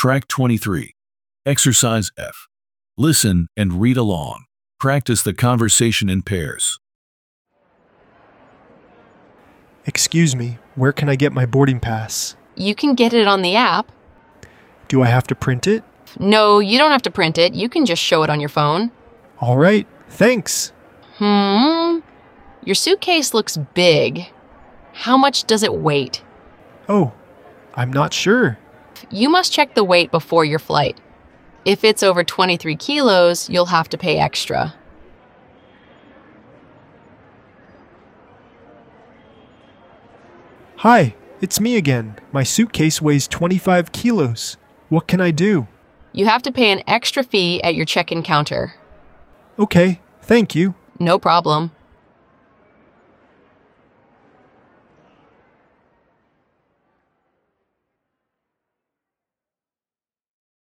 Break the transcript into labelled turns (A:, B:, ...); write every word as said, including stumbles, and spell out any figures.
A: Track twenty-three. Exercise F. Listen and read along. Practice the conversation in pairs.
B: Excuse me, where can I get my boarding pass?
C: You can get it on the app.
B: Do I have to print it?
C: No, you don't have to print it. You can just show it on your phone.
B: All right, thanks.
C: Hmm. Your suitcase looks big. How much does it weigh?
B: Oh, I'm not sure.
C: You must check the weight before your flight. If it's over twenty-three kilos, you'll have to pay extra.
B: Hi, it's me again. My suitcase weighs twenty-five kilos. What can I do?
C: You have to pay an extra fee at your check-in counter.
B: Okay, thank you.
C: No problem.